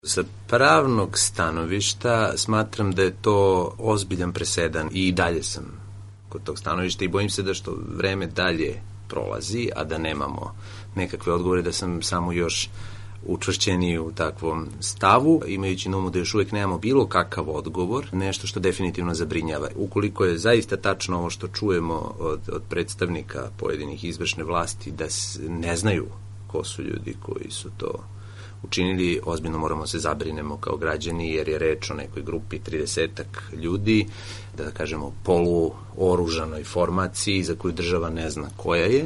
Sa pravnog stanovišta smatram da je to ozbiljan presedan i dalje sam kod tog stanovišta i bojim se da što vreme dalje prolazi, a da nemamo nekakve odgovore, da sam samo još učvršćeniji u takvom stavu, imajući na umu da još uvijek nemamo bilo kakav odgovor, nešto što definitivno zabrinjava. Ukoliko je zaista tačno ovo što čujemo od predstavnika pojedinih izvršne vlasti, da ne znaju ko su ljudi koji su to učinili, ozbiljno moramo se zabrinemo kao građani, jer je reč o nekoj grupi 30-ak ljudi, da kažemo poluoružanoj formaciji za koju država ne zna koja je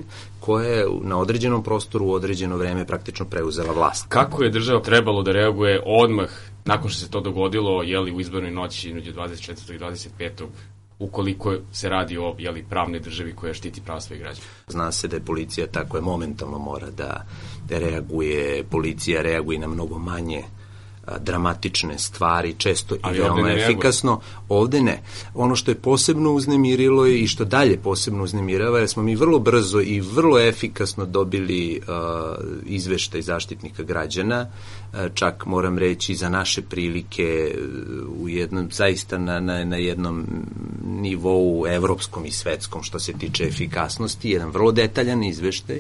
na određenom prostoru u određeno vreme praktično preuzela vlast. Kako je država trebalo da reaguje odmah nakon što se to dogodilo, u izbornoj noći između 24. i 25. ukoliko se radi o pravnoj državi koja štiti prava svojih građana? Zna se da je policija tako je momentalno mora da reaguje, policija reaguje na mnogo manje dramatične stvari, često i veoma efikasno. Ovde ne. Ono što je posebno uznemirilo i što dalje posebno uznemirava je smo mi vrlo brzo i vrlo efikasno dobili izveštaj Zaštitnika građana, čak moram reći za naše prilike u jednom, zaista na jednom nivou evropskom i svetskom što se tiče efikasnosti, jedan vrlo detaljan izveštaj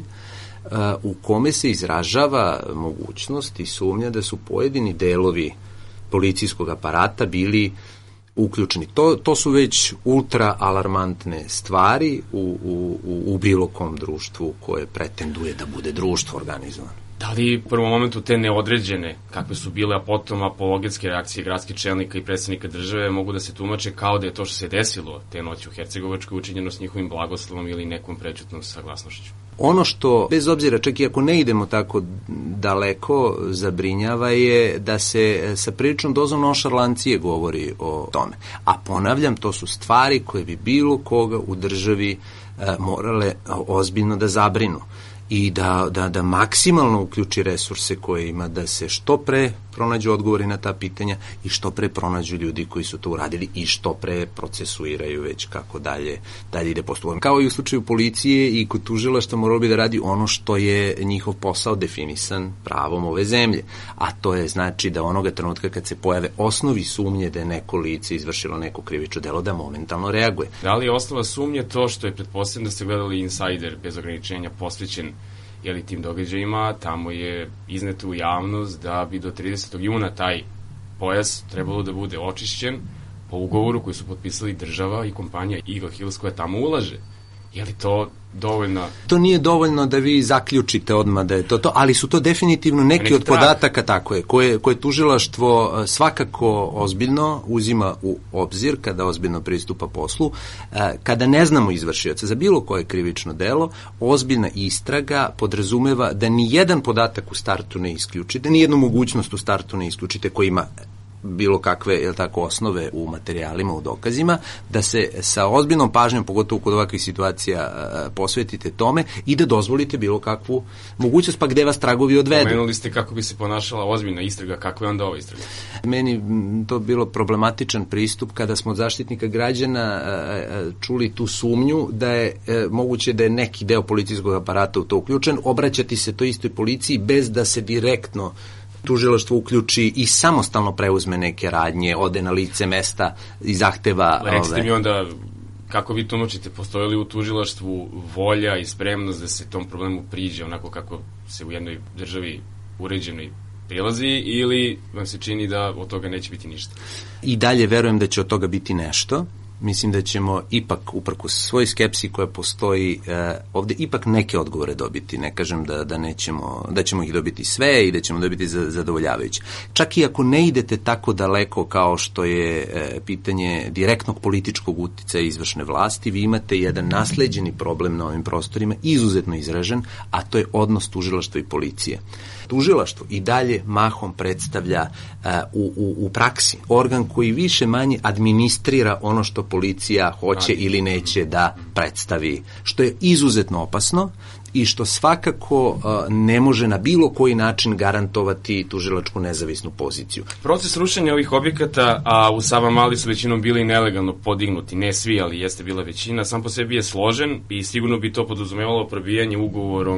u kome se izražava mogućnost i sumnja da su pojedini delovi policijskog aparata bili uključeni. To su već ultra alarmantne stvari u bilo kom društvu koje pretenduje da bude društvo organizovano. Da li u prvom momentu te neodređene, kakve su bile, a potom apologetske reakcije gradskih čelnika i predsednika države mogu da se tumače kao da je to što se desilo te noći u Hercegovačkoj učinjeno s njihovim blagoslovom ili nekom prečutnom saglasnošću? Ono što, bez obzira, čak i ako ne idemo tako daleko, zabrinjava je da se sa priličnom dozom nonšalancije govori o tome. A ponavljam, to su stvari koje bi bilo koga u državi morale ozbiljno da zabrinu i da maksimalno uključi resurse koje ima, da se što pre pronađu odgovori na ta pitanja i što pre pronađu ljudi koji su to uradili i što pre procesuiraju već kako dalje ide postupak. Kao i u slučaju policije i kod tužilaštva moralo bi da radi ono što je njihov posao definisan pravom ove zemlje, a to je znači da onoga trenutka kad se pojave osnovi sumnje da je neko lice izvršilo neko krivično delo, da momentalno reaguje. Da li je osnova sumnje to što je, pretpostavljam da ste gledali Insider bez ograničenja posvećen tim događajima, tamo je izneto u javnost da bi do 30. juna taj pojas trebalo da bude očišćen po ugovoru koji su potpisali država i kompanija Eagle Hills koja tamo ulaže. Je li to dovoljno? To nije dovoljno da vi zaključite odmah da je to, ali su to definitivno neki od podataka, tako je, koje tužilaštvo svakako ozbiljno uzima u obzir kada ozbiljno pristupa poslu. Kada ne znamo izvršioca za bilo koje krivično delo, ozbiljna istraga podrazumeva da ni jedan podatak u startu ne isključite, ni jednu mogućnost u startu ne isključite koji ima bilo kakve osnove u materijalima, u dokazima, da se sa ozbiljnom pažnjom, pogotovo kod ovakvih situacija, posvetite tome i da dozvolite bilo kakvu mogućnost, pa gde vas tragovi odvedu. Pomenuli ste kako bi se ponašala ozbiljna istraga, kako je onda ova istraga? Meni to bilo problematičan pristup kada smo od Zaštitnika građana čuli tu sumnju da je moguće da je neki deo policijskog aparata u to uključen, obraćati se toj istoj policiji bez da se direktno tužilaštvo uključi i samostalno preuzme neke radnje, ode na lice mesta i zahteva... Recite mi onda, kako vi tumačite, postoji li u tužilaštvu volja i spremnost da se tom problemu priđe onako kako se u jednoj državi uređenoj prilazi, ili vam se čini da od toga neće biti ništa? I dalje verujem da će od toga biti nešto. Mislim da ćemo ipak, uprkos svoj skepsi koja postoji, ovde ipak neke odgovore dobiti. Ne kažem da ćemo ih dobiti sve i da ćemo dobiti zadovoljavajuće. Čak i ako ne idete tako daleko kao što je pitanje direktnog političkog uticaja izvršne vlasti, vi imate jedan nasleđeni problem na ovim prostorima, izuzetno izražen, a to je odnos tužilaštva i policije. Tužilaštvo i dalje mahom predstavlja u praksi organ koji više manje administrira ono što policija hoće ili neće da predstavi, što je izuzetno opasno i što svakako ne može na bilo koji način garantovati tužilačku nezavisnu poziciju. Proces rušenja ovih objekata, a u Savamali su većinom bili nelegalno podignuti, ne svi, ali jeste bila većina, sam po sebi je složen i sigurno bi to podrazumevalo probijanje ugovorom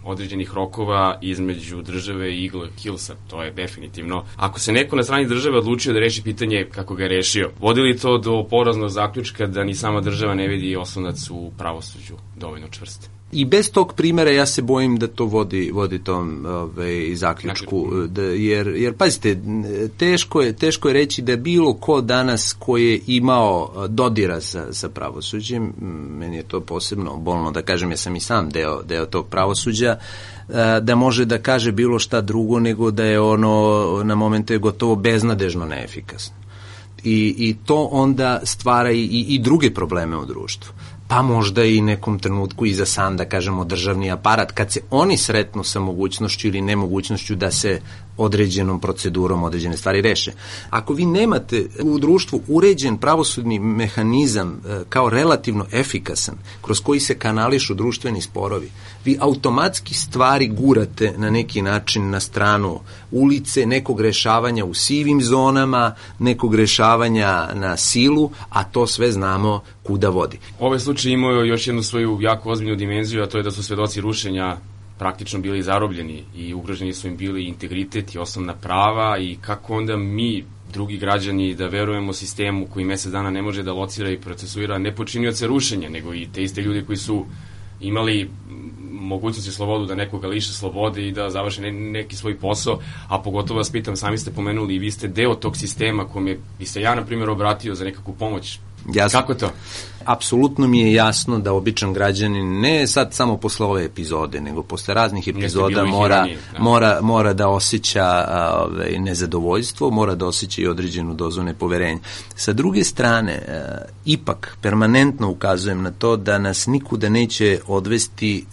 određenih rokova između države i Eagle Killsa, to je definitivno. Ako se neko na strani države odlučio da reši pitanje kako ga je rešio, vodi li to do poraznog zaključka da ni sama država ne vidi oslonac u pravosuđu dovoljno čvrst? I bez tog primera ja se bojim da to vodi tom zaključku, jer pazite, teško je reći da bilo ko danas ko je imao dodira sa pravosuđem, meni je to posebno bolno da kažem, ja sam i sam deo tog pravosuđa, da može da kaže bilo šta drugo nego da je ono na momente gotovo beznadežno neefikasno. I to onda stvara i druge probleme u društvu. Pa možda i nekom trenutku i za sam, da kažemo, državni aparat, kad se oni sretnu sa mogućnošću ili nemogućnošću da se određenom procedurom određene stvari reše. Ako vi nemate u društvu uređen pravosudni mehanizam kao relativno efikasan, kroz koji se kanališu društveni sporovi, vi automatski stvari gurate na neki način na stranu ulice, nekog rešavanja u sivim zonama, nekog rešavanja na silu, a to sve znamo kuda vodi. Ovaj slučaj imao još jednu svoju jako ozbiljnu dimenziju, a to je da su svedoci rušenja praktično bili zarobljeni i ugroženi su im bili integritet i osnovna prava, i kako onda mi, drugi građani, da verujemo sistemu koji mesec dana ne može da locira i procesuira ne počinioce rušenja, nego i te iste ljudi koji su imali mogućnost i slobodu da nekoga liše slobode i da završe neki svoj posao, a pogotovo vas pitam, sami ste pomenuli i vi ste deo tog sistema kome bi se ja, na primjer, obratio za nekakvu pomoć. Jasno. Kako to? Apsolutno mi je jasno da običan građanin, ne sad samo posle ove epizode, nego posle raznih epizoda mora da osjeća nezadovoljstvo, mora da osjeća i određenu dozu nepoverenja. Sa druge strane, ipak permanentno ukazujem na to da nas nikuda neće odvesti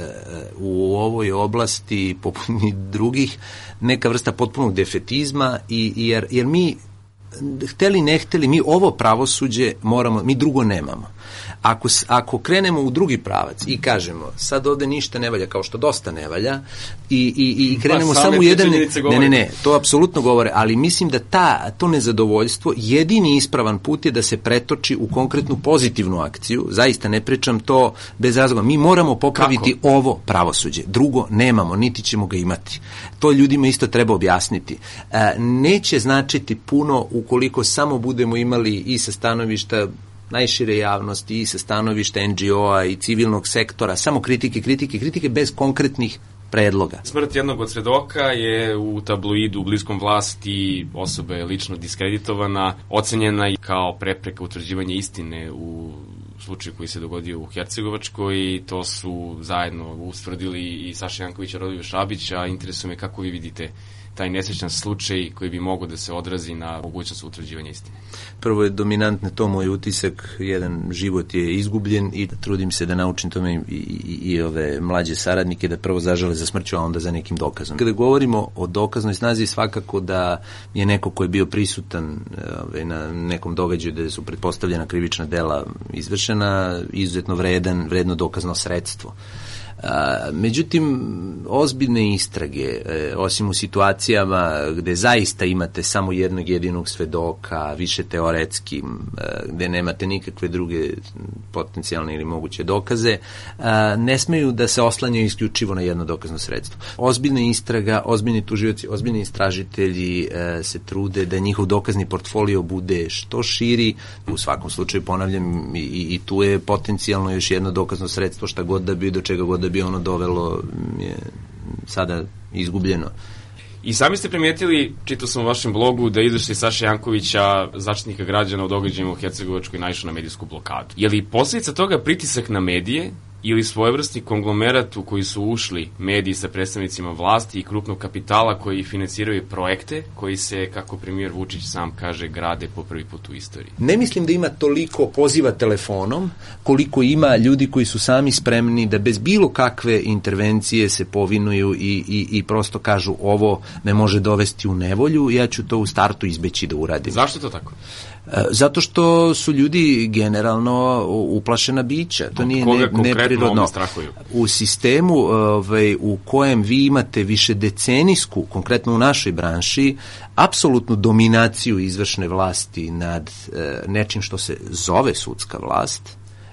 u ovoj oblasti, poput ni drugih, neka vrsta potpunog defetizma, jer mi, hteli ne hteli, mi ovo pravosuđe moramo, mi drugo nemamo. Ako krenemo u drugi pravac i kažemo sad ovde ništa ne valja, kao što dosta ne valja, i krenemo samo u jedan... Ne, to apsolutno govore, ali mislim da to nezadovoljstvo, jedini ispravan put je da se pretoči u konkretnu pozitivnu akciju, zaista ne pričam to bez razloga, mi moramo popraviti ovo pravosuđe, drugo nemamo, niti ćemo ga imati. To ljudima isto treba objasniti. Neće značiti puno ukoliko samo budemo imali i sa stanovišta najšire javnosti i sa stanovišta NGO-a i civilnog sektora, samo kritike bez konkretnih predloga. Smrt jednog od svedoka je u tabloidu u bliskom vlasti, osoba je lično diskreditovana, ocenjena i kao prepreka utvrđivanja istine u slučaju koji se dogodio u Hercegovačkoj, i to su zajedno ustvrdili i Saša Janković i Rodoljub Šabić, a interesuje me kako vi vidite taj nesrećan slučaj koji bi mogao da se odrazi na mogućnost utvrđivanja istine. Prvo je dominantno to moj utisak, jedan život je izgubljen i trudim se da naučim tome i ove mlađe saradnike da prvo zažale za smrću, a onda za nekim dokazom. Kada govorimo o dokaznoj snazi, svakako da je neko ko je bio prisutan na nekom događaju gde su pretpostavljena krivična dela izvršena, izuzetno vredno dokazno sredstvo. Međutim, ozbiljne istrage, osim u situacijama gde zaista imate samo jednog jedinog svedoka, više teoretski, gde nemate nikakve druge potencijalne ili moguće dokaze, ne smeju da se oslanjaju isključivo na jedno dokazno sredstvo. Ozbiljna istraga, ozbiljni tužioci, ozbiljni istražitelji se trude da njihov dokazni portfolio bude što širi. U svakom slučaju, ponavljam, i tu je potencijalno još jedno dokazno sredstvo, šta god da bi, do čega god da bi ono dovelo, je sada izgubljeno. I sami ste primijetili, čitao sam u vašem blogu, da izveštaj Saše Jankovića, Zaštitnika građana o događajima u Hercegovačkoj, naišao na medijsku blokadu. Je li posljedica toga pritisak na medije ili svojevrsni konglomerat u koji su ušli mediji sa predstavnicima vlasti i krupnog kapitala koji finansiraju projekte koji se, kako premijer Vučić sam kaže, grade po prvi put u istoriji? Ne mislim da ima toliko poziva telefonom koliko ima ljudi koji su sami spremni da bez bilo kakve intervencije se povinuju i prosto kažu ovo me može dovesti u nevolju, ja ću to u startu izbeći da uradim. Zašto to tako? Zato što su ljudi generalno uplašena bića. To nije neprirodno. U sistemu u kojem vi imate višedecenijsku, konkretno u našoj branši, apsolutnu dominaciju izvršne vlasti nad nečim što se zove sudska vlast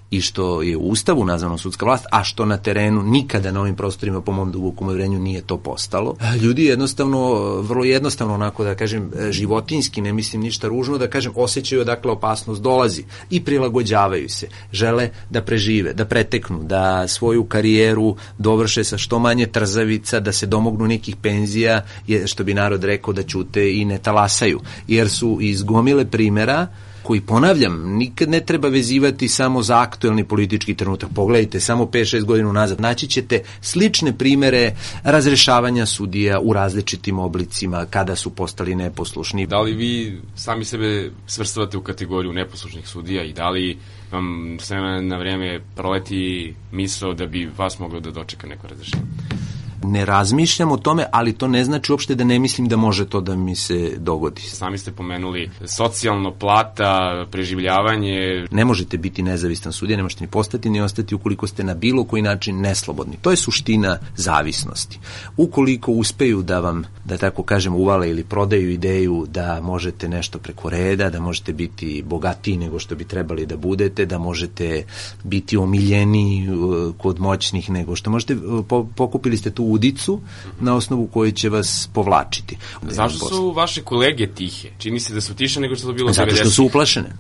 i što je u Ustavu nazvano sudska vlast, a što na terenu nikada na ovim prostorima po mom dubokom uverenju nije to postalo. Ljudi jednostavno, vrlo jednostavno onako da kažem životinjski, ne mislim ništa ružno, da kažem osjećaju odakle opasnost dolazi i prilagođavaju se. Žele da prežive, da preteknu, da svoju karijeru dovrše sa što manje trzavica, da se domognu nekih penzija, što bi narod rekao da ćute i ne talasaju. Jer su iz gomile primera koji, ponavljam, nikad ne treba vezivati samo za aktuelni politički trenutak. Pogledajte, samo 5-6 godina unazad naći ćete slične primere razrešavanja sudija u različitim oblicima kada su postali neposlušni. Da li vi sami sebe svrstavate u kategoriju neposlušnih sudija i da li vam sve na vreme proleti misao da bi vas moglo da dočeka neko razrešenje? Ne razmišljam o tome, ali to ne znači uopšte da ne mislim da može to da mi se dogodi. Sami ste pomenuli socijalno, plata, preživljavanje. Ne možete biti nezavistan sudija, ne možete ni postati ni ostati ukoliko ste na bilo koji način neslobodni. To je suština zavisnosti. Ukoliko uspeju da vam, da tako kažem, uvale ili prodaju ideju da možete nešto preko reda, da možete biti bogatiji nego što bi trebali da budete, da možete biti omiljeniji kod moćnih nego što možete, pokupili ste tu udicu na osnovu koje će vas povlačiti. Zašto su vaše kolege tihe? Čini se da su tiše nego što to bilo 90. Zato što su uplašene.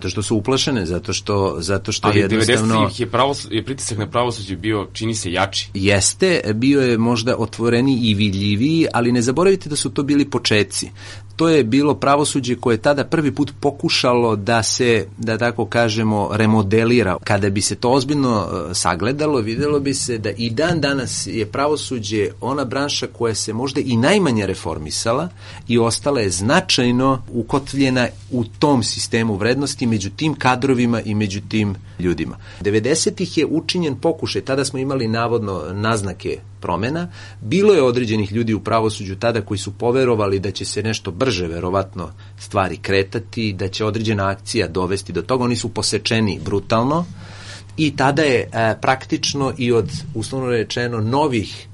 Zato što ali jednostavno... Ali 90. je pritisak na pravosuđe bio, čini se, jači. Jeste, bio je možda otvoreniji i vidljiviji, ali ne zaboravite da su to bili početci. To je bilo pravosuđe koje je tada prvi put pokušalo da se, da tako kažemo, remodelira. Kada bi se to ozbiljno sagledalo, videlo bi se da i dan danas je pravosuđe ona branša koja se možda i najmanje reformisala i ostala je značajno ukotvljena u tom sistemu vrednosti među tim kadrovima i među tim ljudima. 90-ih je učinjen pokušaj, tada smo imali navodno naznake promena, bilo je određenih ljudi u pravosuđu tada koji su poverovali da će se nešto brže verovatno stvari kretati, da će određena akcija dovesti do toga, oni su posečeni brutalno i tada je praktično i od, uslovno rečeno, novih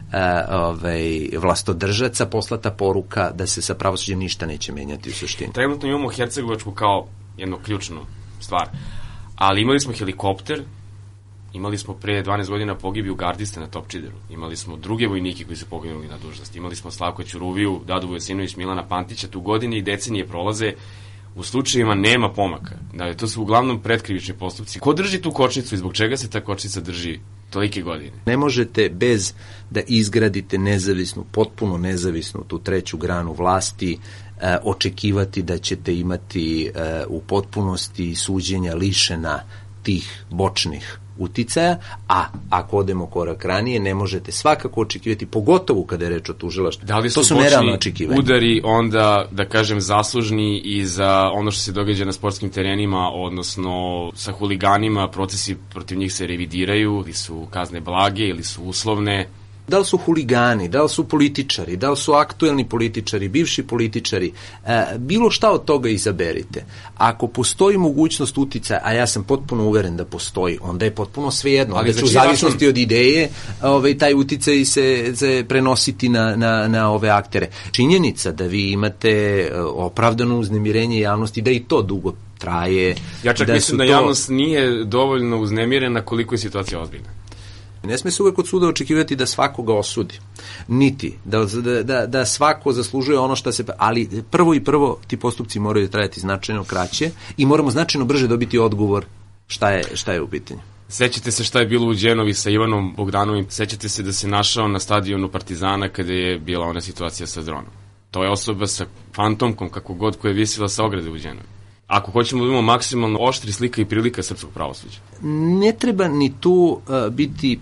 vlastodržaca poslata poruka da se sa pravosuđem ništa neće menjati u suštini. Trenutno imamo Hercegovačku kao jednu ključnu stvar, ali imali smo helikopter, imali smo pre 12 godina pogibiju gardiste na Topčideru, imali smo druge vojnike koji su poginuli na dužnosti, imali smo Slavko Ćuruviju, Dadu Vujasinović, Milana Pantića, tu godine i decenije prolaze, u slučajevima nema pomaka. Dakle, to su uglavnom pretkrivični postupci. Ko drži tu kočnicu i zbog čega se ta kočnica drži tolike godine? Ne možete bez da izgradite nezavisnu, potpuno nezavisnu tu treću granu vlasti očekivati da ćete imati u potpunosti suđenja lišena tih bočnih uticaja, a ako odemo korak ranije, ne možete svakako očekivati, pogotovo kada je reč o tužilaštvu. Da li su bočni udari onda, da kažem, zaslužni i za ono što se događa na sportskim terenima, odnosno sa huliganima, procesi protiv njih se revidiraju, ili su kazne blage, ili su uslovne? Da li su huligani, da li su političari, da li su aktuelni političari, bivši političari, bilo šta od toga izaberite. Ako postoji mogućnost uticaja, a ja sam potpuno uveren da postoji, onda je potpuno svejedno. Ali u zavisnosti od ideje, taj uticaj se prenositi na ove aktere. Činjenica da vi imate opravdano uznemirenje javnosti, da i to dugo traje. Ja čak mislim da javnost nije dovoljno uznemirena koliko je situacija ozbiljna. Ne sme se uvek od suda očekivati da svakoga osudi, niti da svako zaslužuje ono što se... Ali prvo ti postupci moraju trajati značajno kraće i moramo značajno brže dobiti odgovor šta je u pitanju. Sećate se šta je bilo u Đenovi sa Ivanom Bogdanovim, sećate se da se našao na stadionu Partizana kada je bila ona situacija sa dronom. To je osoba sa fantomkom, kako god, koja je visila sa ograde u Đenovi. Ako hoćemo da imamo maksimalno oštri slika i prilika srpskog pravosuđa. Ne treba ni tu biti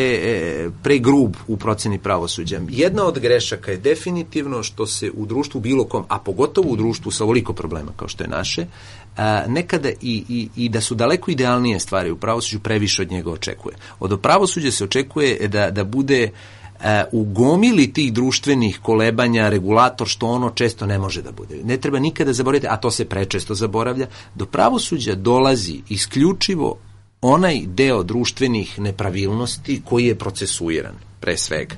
pre grub u proceni pravosuđa. Jedna od grešaka je definitivno što se u društvu bilo kom, a pogotovo u društvu sa ovoliko problema kao što je naše, nekada i da su daleko idealnije stvari u pravosuđu, previše od njega očekuje. Od pravosuđa se očekuje da bude u gomili tih društvenih kolebanja regulator, što ono često ne može da bude. Ne treba nikada zaboraviti, a to se prečesto zaboravlja, do pravosuđa dolazi isključivo onaj deo društvenih nepravilnosti koji je procesuiran, pre svega.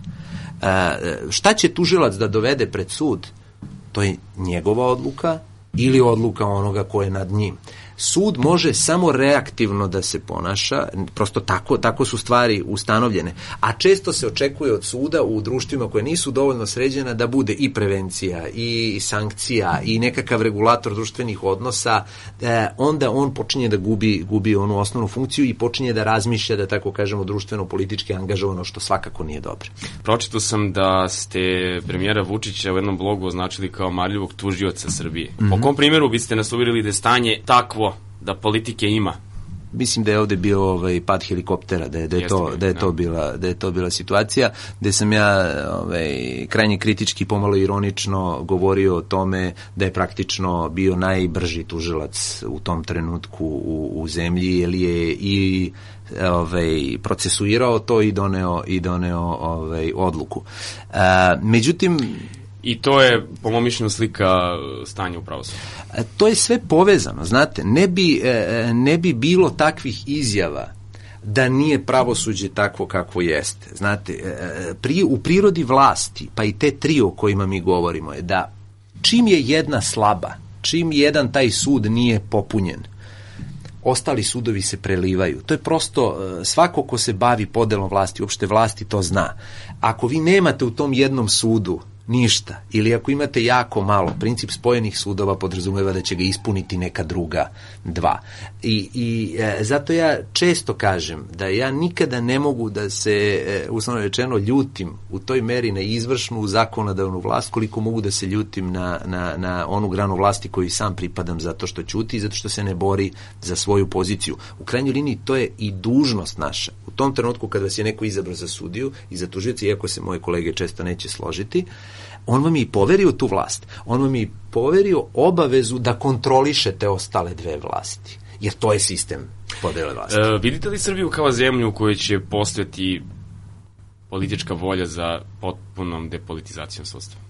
Šta će tužilac da dovede pred sud? To je njegova odluka ili odluka onoga ko je nad njim. Sud može samo reaktivno da se ponaša, prosto tako su stvari ustanovljene, a često se očekuje od suda u društvima koje nisu dovoljno sređena da bude i prevencija, i sankcija, i nekakav regulator društvenih odnosa, onda on počinje da gubi onu osnovnu funkciju i počinje da razmišlja, da tako kažemo, društveno-politički angažovano, što svakako nije dobro. Pročitao sam da ste premijera Vučića u jednom blogu označili kao marljivog tužioca Srbije. Po kom primjeru biste nas uverili da je stanje takvo da politike ima? Mislim da je ovde bio pad helikoptera, da je to bila situacija, gde sam ja krajnje kritički, pomalo ironično govorio o tome da je praktično bio najbrži tužilac u tom trenutku u zemlji, jer je i procesuirao to i doneo odluku. Međutim, i to je, po mom mišljenju, slika stanja u pravosuđu. To je sve povezano, znate, ne bi bilo takvih izjava da nije pravosuđe takvo kakvo jeste. Znate, u prirodi vlasti, pa i te tri o kojima mi govorimo, je da čim je jedna slaba, čim jedan taj sud nije popunjen, ostali sudovi se prelivaju. To je prosto, svako ko se bavi podelom vlasti, uopšte vlasti, to zna. Ako vi nemate u tom jednom sudu ništa, ili ako imate jako malo, princip spojenih sudova podrazumeva da će ga ispuniti neka druga dva. I zato ja često kažem da ja nikada ne mogu da se, uslovno rečeno, ljutim u toj meri na izvršnu zakonodavnu vlast, koliko mogu da se ljutim na onu granu vlasti koju sam pripadam, zato što ćuti i zato što se ne bori za svoju poziciju. U krajnjoj liniji to je i dužnost naša. U tom trenutku kad vas je neko izabrao za sudiju i za tužioca, iako se moje kolege često neće složiti, on vam je i poverio tu vlast. On vam je i poverio obavezu da kontrolišete ostale dve vlasti. Jer to je sistem podele vlasti. Vidite li Srbiju kao zemlju u kojoj će postojati politička volja za potpunom depolitizacijom sudstva?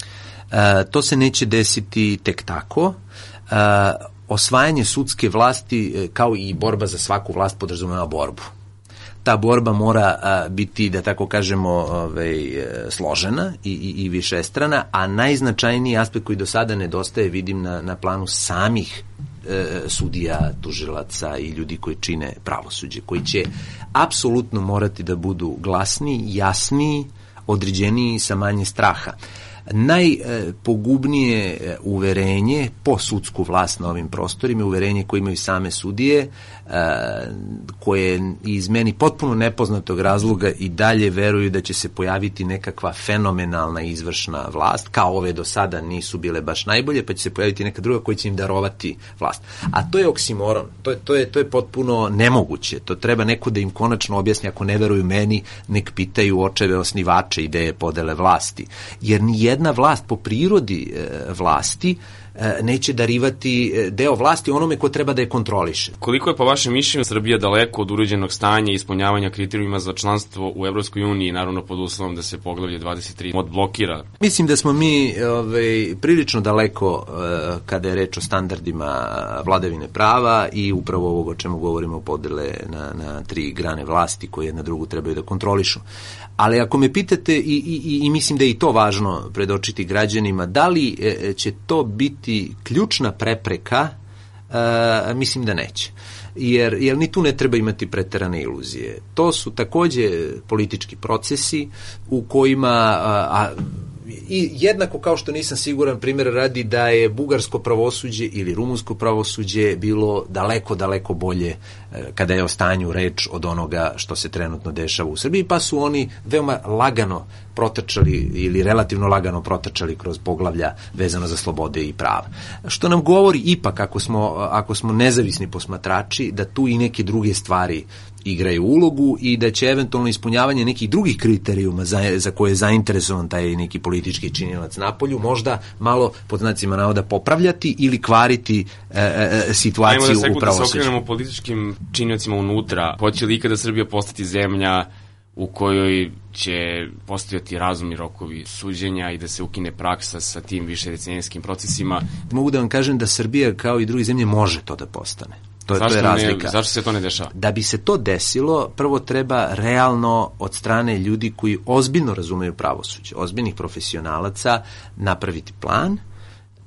To se neće desiti tek tako. Osvajanje sudske vlasti, kao i borba za svaku vlast, podrazumeva borbu. Ta borba mora biti, da tako kažemo, složena i višestrana, a najznačajniji aspekt koji do sada nedostaje vidim na planu samih sudija, tužilaca i ljudi koji čine pravosuđe, koji će apsolutno morati da budu glasniji, jasniji, određeniji, sa manje straha. Najpogubnije uverenje po sudsku vlast na ovim prostorima, uverenje koje imaju same sudije, koje iz meni potpuno nepoznatog razloga i dalje veruju da će se pojaviti nekakva fenomenalna izvršna vlast, kao ove do sada nisu bile baš najbolje, pa će se pojaviti neka druga koja će im darovati vlast. A to je oksimoron, to je potpuno nemoguće, to treba neko da im konačno objasni, ako ne veruju meni, nek pitaju očeve osnivače ideje podele vlasti, jer ni jedna vlast po prirodi vlasti neće darivati deo vlasti onome ko treba da je kontroliše. Koliko je po vašem mišljenju Srbija daleko od uređenog stanja i ispunjavanja kriterijuma za članstvo u Evropskoj uniji, naravno pod uslovom da se poglavlje 23 odblokira? Mislim da smo mi prilično daleko kada je reč o standardima vladavine prava i upravo ovog o čemu govorimo, podele na tri grane vlasti koje jedna drugu trebaju da kontrolišu. Ali ako me pitate, i mislim da je i to važno predočiti građanima, da li će to biti ključna prepreka, mislim da neće. Jer ni tu ne treba imati preterane iluzije. To su takođe politički procesi u kojima, i jednako kao što nisam siguran, primjer radi, da je bugarsko pravosuđe ili rumunsko pravosuđe bilo daleko bolje kada je o stanju reč od onoga što se trenutno dešava u Srbiji, pa su oni veoma lagano protrčali ili relativno lagano protrčali kroz poglavlja vezano za slobode i prava. Što nam govori ipak, ako smo nezavisni posmatrači, da tu i neke druge stvari igraju ulogu i da će eventualno ispunjavanje nekih drugih kriterijuma za koje je zainteresovan taj neki politički činilac napolju možda malo, pod znacima navoda, popravljati ili kvariti situaciju u pravosuđu. Da se okrenemo političkim činiocima unutra. Hoće li ikada Srbija postati zemlja u kojoj će postojati razumni rokovi suđenja i da se ukine praksa sa tim višedecenijskim procesima? Mogu da vam kažem da Srbija, kao i druge zemlje, može to da postane. To je razlika. Zašto se to ne dešava? Da bi se to desilo, prvo treba realno od strane ljudi koji ozbiljno razumeju pravosuđe, ozbiljnih profesionalaca, napraviti plan,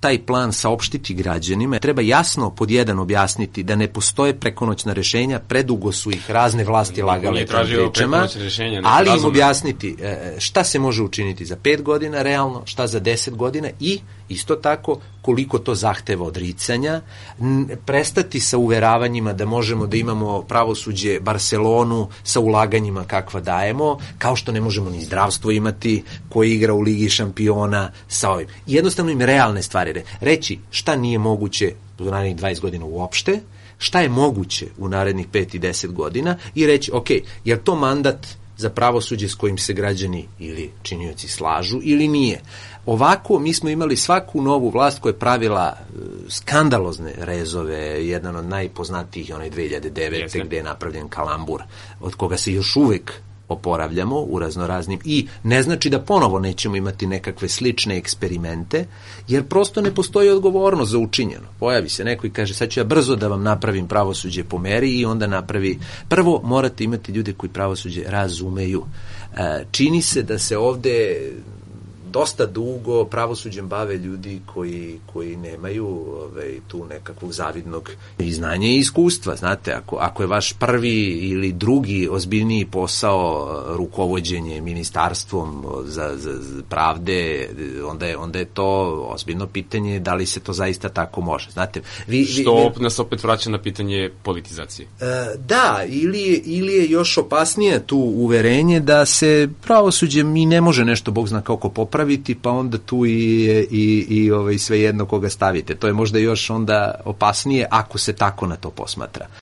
taj plan saopštiti građanima, treba jasno pod jedan objasniti da ne postoje prekonoćna rešenja, predugo su ih razne vlasti lagale pričama, ali im objasniti šta se može učiniti za 5 godina realno, šta za 10 godina i isto tako koliko to zahteva odricanja, prestati sa uveravanjima da možemo da imamo pravosuđe Barcelonu sa ulaganjima kakva dajemo, kao što ne možemo ni zdravstvo imati koje igra u Ligi šampiona sa ovim. Jednostavno im realne stvari reći šta nije moguće u narednih 20 godina uopšte, šta je moguće u narednih 5 i 10 godina i reći, ok, je li to mandat za pravosuđe s kojim se građani ili činioci slažu ili nije. Ovako, mi smo imali svaku novu vlast koja je pravila skandalozne rezove, jedan od najpoznatijih, onaj 2009. gde je napravljen kalambur, od koga se još uvek oporavljamo u raznoraznim i ne znači da ponovo nećemo imati nekakve slične eksperimente, jer prosto ne postoji odgovornost za učinjeno. Pojavi se neko i kaže sad ću ja brzo da vam napravim pravosuđe po meri i onda napravi. Prvo morate imati ljude koji pravosuđe razumeju. Čini se da se ovde dosta dugo pravosuđem bave ljudi koji nemaju tu nekakvog zavidnog i znanja i iskustva. Znate, ako je vaš prvi ili drugi ozbiljniji posao rukovođenje ministarstvom za pravde, onda je to ozbiljno pitanje da li se to zaista tako može. Znate, što nas opet vraća na pitanje politizacije. Da, ili je još opasnije tu uverenje da se pravosuđe mi ne može nešto, Bog zna kako popraviti, pa onda tu i sve jedno koga stavite. To je možda još onda opasnije ako se tako na to posmatra.